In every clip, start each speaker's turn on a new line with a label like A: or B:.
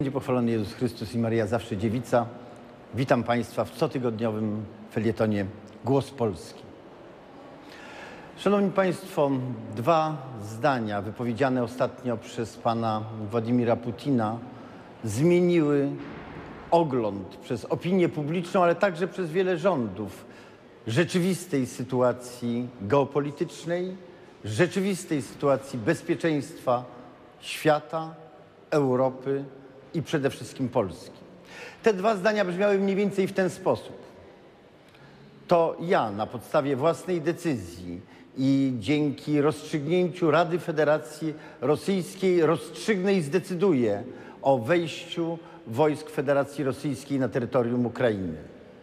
A: Będzie pochwalony Jezus Chrystus i Maryja zawsze dziewica. Witam Państwa w cotygodniowym felietonie Głos Polski. Szanowni Państwo, dwa zdania wypowiedziane ostatnio przez pana Władimira Putina zmieniły ogląd przez opinię publiczną, ale także przez wiele rządów rzeczywistej sytuacji geopolitycznej, rzeczywistej sytuacji bezpieczeństwa świata, Europy i przede wszystkim Polski. Te dwa zdania brzmiały mniej więcej w ten sposób. To ja na podstawie własnej decyzji i dzięki rozstrzygnięciu Rady Federacji Rosyjskiej rozstrzygnę i zdecyduję o wejściu wojsk Federacji Rosyjskiej na terytorium Ukrainy.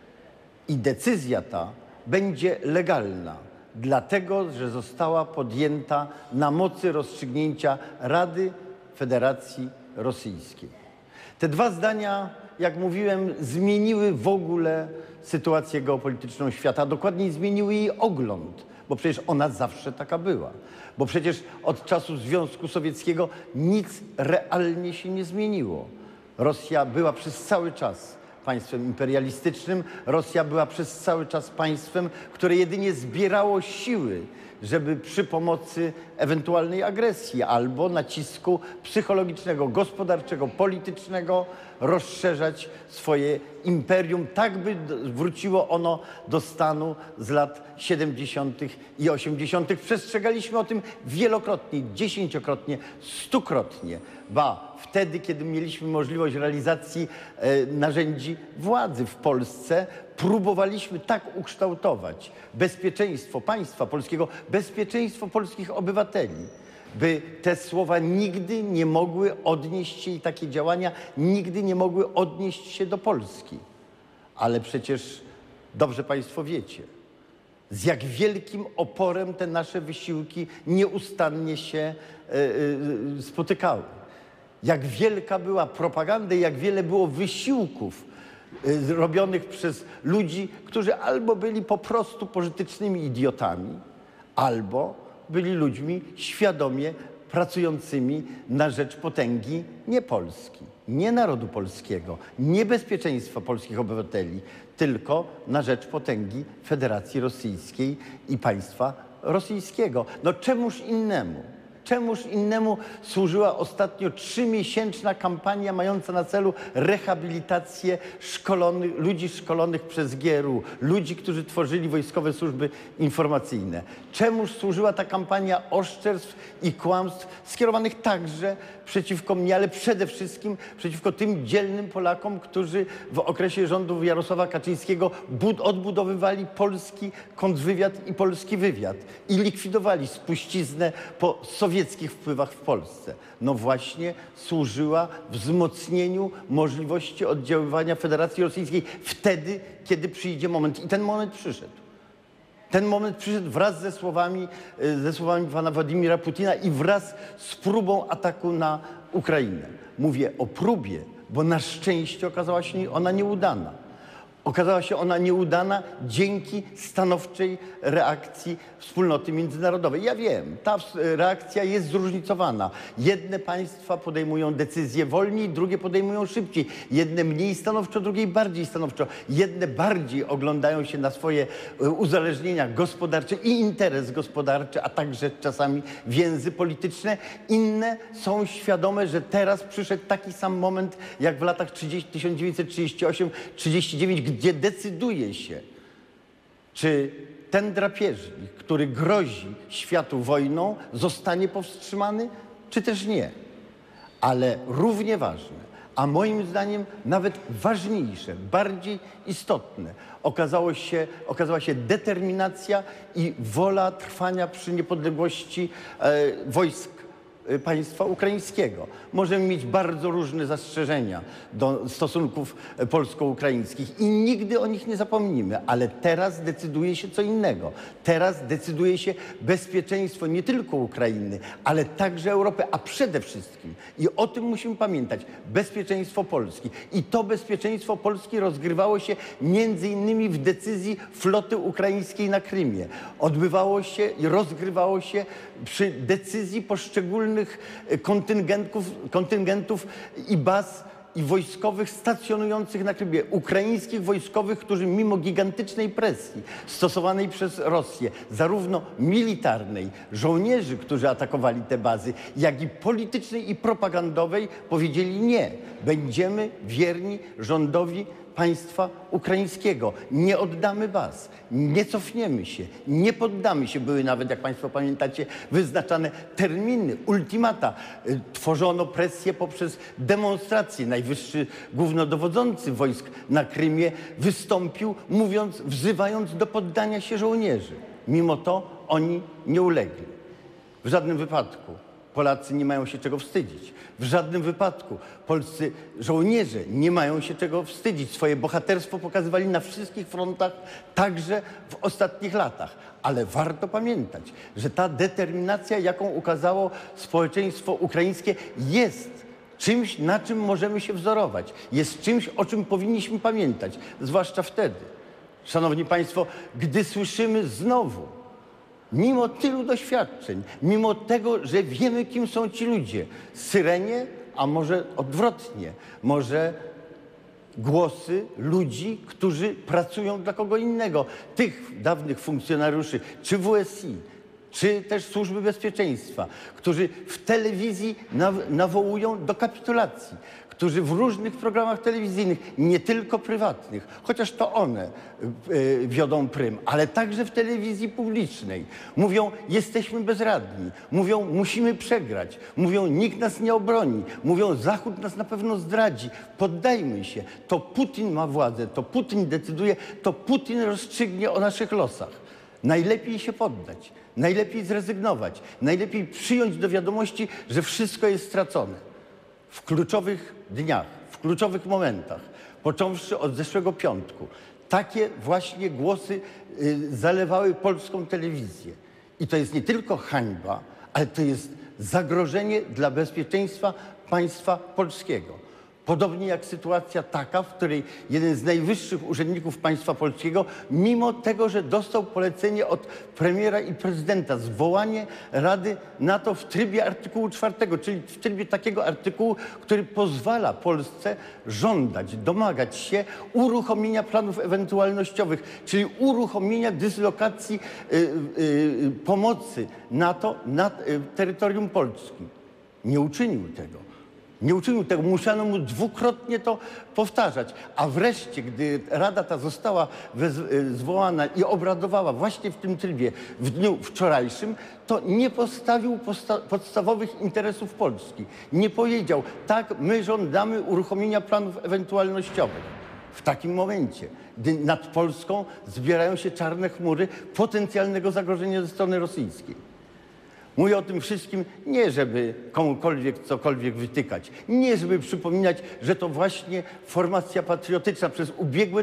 A: I decyzja ta będzie legalna, dlatego że została podjęta na mocy rozstrzygnięcia Rady Federacji Rosyjskiej. Te dwa zdania, jak mówiłem, zmieniły w ogóle sytuację geopolityczną świata, a dokładniej zmieniły jej ogląd, bo przecież ona zawsze taka była. Bo przecież od czasu Związku Sowieckiego nic realnie się nie zmieniło. Rosja była przez cały czas państwem imperialistycznym. Rosja była przez cały czas państwem, które jedynie zbierało siły, żeby przy pomocy ewentualnej agresji albo nacisku psychologicznego, gospodarczego, politycznego rozszerzać swoje imperium, tak by wróciło ono do stanu z lat 70. i 80. Przestrzegaliśmy o tym wielokrotnie, dziesięciokrotnie, stukrotnie. Ba, wtedy, kiedy mieliśmy możliwość realizacji narzędzi władzy w Polsce, próbowaliśmy tak ukształtować bezpieczeństwo państwa polskiego, bezpieczeństwo polskich obywateli, by te słowa nigdy nie mogły odnieść się i takie działania nigdy nie mogły odnieść się do Polski. Ale przecież dobrze Państwo wiecie, z jak wielkim oporem te nasze wysiłki nieustannie się spotykały. Jak wielka była propaganda i jak wiele było wysiłków robionych przez ludzi, którzy albo byli po prostu pożytecznymi idiotami, albo byli ludźmi świadomie pracującymi na rzecz potęgi nie Polski, nie narodu polskiego, nie bezpieczeństwa polskich obywateli, tylko na rzecz potęgi Federacji Rosyjskiej i państwa rosyjskiego. No czemuż innemu? Czemuż innemu służyła ostatnio 3-miesięczna kampania mająca na celu rehabilitację ludzi szkolonych przez GRU, ludzi, którzy tworzyli wojskowe służby informacyjne? Czemuż służyła ta kampania oszczerstw i kłamstw skierowanych także przeciwko mnie, ale przede wszystkim przeciwko tym dzielnym Polakom, którzy w okresie rządów Jarosława Kaczyńskiego odbudowywali polski kontrwywiad i polski wywiad i likwidowali spuściznę po sowieckich wpływach w Polsce. No właśnie służyła wzmocnieniu możliwości oddziaływania Federacji Rosyjskiej wtedy, kiedy przyjdzie moment. I ten moment przyszedł. Ten moment przyszedł wraz ze słowami pana Władimira Putina i wraz z próbą ataku na Ukrainę. Mówię o próbie, bo na szczęście okazała się ona nieudana. Okazała się ona nieudana dzięki stanowczej reakcji wspólnoty międzynarodowej. Ja wiem, ta reakcja jest zróżnicowana. Jedne państwa podejmują decyzje wolniej, drugie podejmują szybciej. Jedne mniej stanowczo, drugie bardziej stanowczo. Jedne bardziej oglądają się na swoje uzależnienia gospodarcze i interes gospodarczy, a także czasami więzy polityczne. Inne są świadome, że teraz przyszedł taki sam moment jak w latach 1938-39, gdzie decyduje się, czy ten drapieżnik, który grozi światu wojną, zostanie powstrzymany, czy też nie. Ale równie ważne, a moim zdaniem nawet ważniejsze, bardziej istotne, okazała się determinacja i wola trwania przy niepodległości wojsk państwa ukraińskiego. Możemy mieć bardzo różne zastrzeżenia do stosunków polsko-ukraińskich i nigdy o nich nie zapomnimy, ale teraz decyduje się co innego. Teraz decyduje się bezpieczeństwo nie tylko Ukrainy, ale także Europy, a przede wszystkim, i o tym musimy pamiętać, bezpieczeństwo Polski. I to bezpieczeństwo Polski rozgrywało się między innymi w decyzji floty ukraińskiej na Krymie. Odbywało się i rozgrywało się przy decyzji poszczególnych kontyngentów i baz i wojskowych stacjonujących na Krymie, ukraińskich wojskowych, którzy mimo gigantycznej presji stosowanej przez Rosję, zarówno militarnej, żołnierzy, którzy atakowali te bazy, jak i politycznej i propagandowej, powiedzieli nie. Będziemy wierni rządowi państwa ukraińskiego. Nie oddamy baz, nie cofniemy się, nie poddamy się. Były nawet, jak państwo pamiętacie, wyznaczane terminy, ultimata. Tworzono presję poprzez demonstracje. Najwyższy głównodowodzący wojsk na Krymie wystąpił, mówiąc, wzywając do poddania się żołnierzy. Mimo to oni nie ulegli. W żadnym wypadku Polacy nie mają się czego wstydzić. W żadnym wypadku polscy żołnierze nie mają się czego wstydzić. Swoje bohaterstwo pokazywali na wszystkich frontach, także w ostatnich latach. Ale warto pamiętać, że ta determinacja, jaką ukazało społeczeństwo ukraińskie, jest czymś, na czym możemy się wzorować. Jest czymś, o czym powinniśmy pamiętać. Zwłaszcza wtedy, szanowni państwo, gdy słyszymy znowu, mimo tylu doświadczeń, mimo tego, że wiemy, kim są ci ludzie, syrenie, a może odwrotnie, może głosy ludzi, którzy pracują dla kogo innego, tych dawnych funkcjonariuszy, czy WSI, czy też Służby Bezpieczeństwa, którzy w telewizji nawołują do kapitulacji, którzy w różnych programach telewizyjnych, nie tylko prywatnych, chociaż to one wiodą prym, ale także w telewizji publicznej, mówią, jesteśmy bezradni, mówią, musimy przegrać, mówią, nikt nas nie obroni, mówią, Zachód nas na pewno zdradzi, poddajmy się, to Putin ma władzę, to Putin decyduje, to Putin rozstrzygnie o naszych losach. Najlepiej się poddać, najlepiej zrezygnować, najlepiej przyjąć do wiadomości, że wszystko jest stracone. W kluczowych dniach, w kluczowych momentach, począwszy od zeszłego piątku, takie właśnie głosy zalewały polską telewizję. I to jest nie tylko hańba, ale to jest zagrożenie dla bezpieczeństwa państwa polskiego. Podobnie jak sytuacja taka, w której jeden z najwyższych urzędników państwa polskiego, mimo tego, że dostał polecenie od premiera i prezydenta, zwołanie Rady NATO w trybie artykułu 4, czyli w trybie takiego artykułu, który pozwala Polsce żądać, domagać się uruchomienia planów ewentualnościowych, czyli uruchomienia dyslokacji pomocy NATO na terytorium Polski. Nie uczynił tego. Nie uczynił tego, musiano mu dwukrotnie to powtarzać. A wreszcie, gdy Rada ta została zwołana i obradowała właśnie w tym trybie w dniu wczorajszym, to nie postawił podstawowych interesów Polski. Nie powiedział, tak, my żądamy uruchomienia planów ewentualnościowych. W takim momencie, gdy nad Polską zbierają się czarne chmury potencjalnego zagrożenia ze strony rosyjskiej. Mówię o tym wszystkim nie, żeby komukolwiek cokolwiek wytykać, nie, żeby przypominać, że to właśnie formacja patriotyczna przez ubiegłe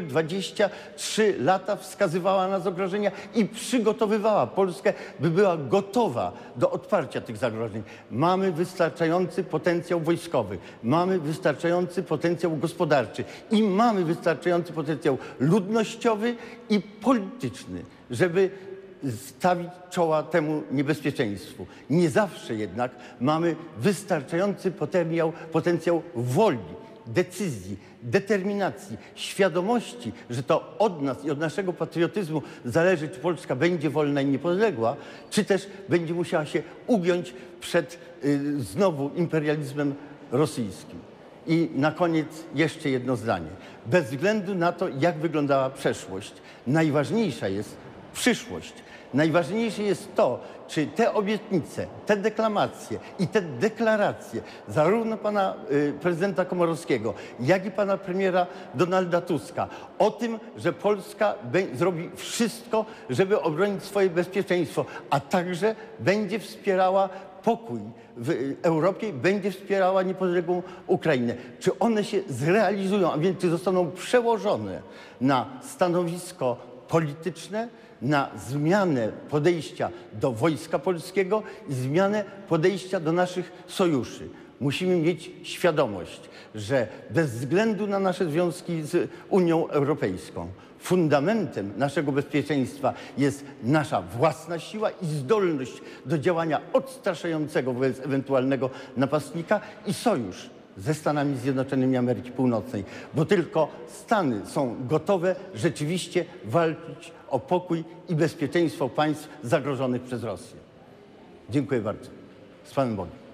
A: 23 lata wskazywała na zagrożenia i przygotowywała Polskę, by była gotowa do odparcia tych zagrożeń. Mamy wystarczający potencjał wojskowy, mamy wystarczający potencjał gospodarczy i mamy wystarczający potencjał ludnościowy i polityczny, żeby stawić czoła temu niebezpieczeństwu. Nie zawsze jednak mamy wystarczający potencjał woli, decyzji, determinacji, świadomości, że to od nas i od naszego patriotyzmu zależy, czy Polska będzie wolna i niepodległa, czy też będzie musiała się ugiąć przed znowu imperializmem rosyjskim. I na koniec jeszcze jedno zdanie. Bez względu na to, jak wyglądała przeszłość, najważniejsza jest przyszłość. Najważniejsze jest to, czy te obietnice, te deklamacje i te deklaracje zarówno pana prezydenta Komorowskiego, jak i pana premiera Donalda Tuska o tym, że Polska zrobi wszystko, żeby obronić swoje bezpieczeństwo, a także będzie wspierała pokój w Europie, będzie wspierała niepodległą Ukrainę. Czy one się zrealizują, a więc czy zostaną przełożone na stanowisko polityczne, na zmianę podejścia do Wojska Polskiego i zmianę podejścia do naszych sojuszy. Musimy mieć świadomość, że bez względu na nasze związki z Unią Europejską, fundamentem naszego bezpieczeństwa jest nasza własna siła i zdolność do działania odstraszającego wobec ewentualnego napastnika i sojusz ze Stanami Zjednoczonymi Ameryki Północnej, bo tylko Stany są gotowe rzeczywiście walczyć o pokój i bezpieczeństwo państw zagrożonych przez Rosję. Dziękuję bardzo. Z Panem Bogiem.